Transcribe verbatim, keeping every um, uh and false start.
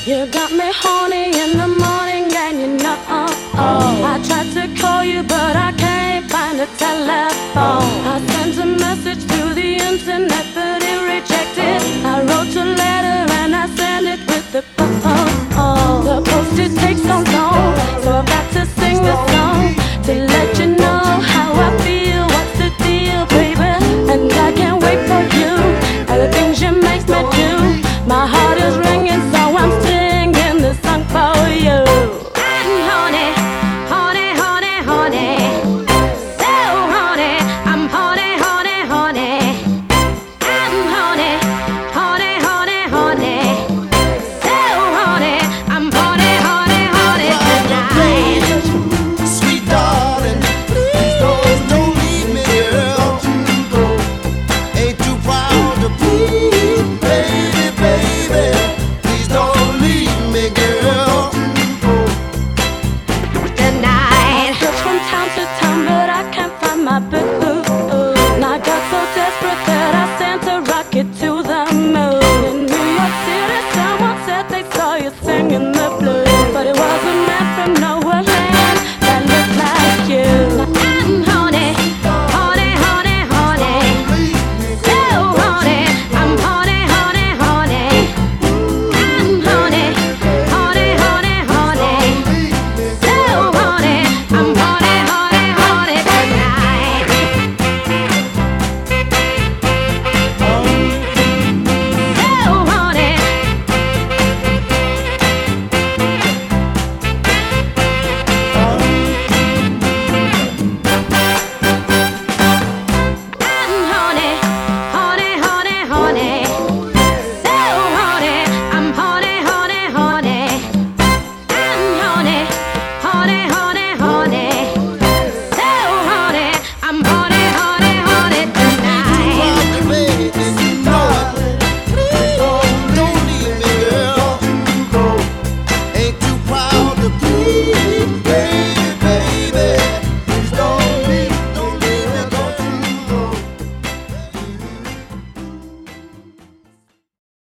You got me horny in the morning and you know I tried to call you but I can't find a telephone. I sent a message through the internet but it rejected. I wrote a letter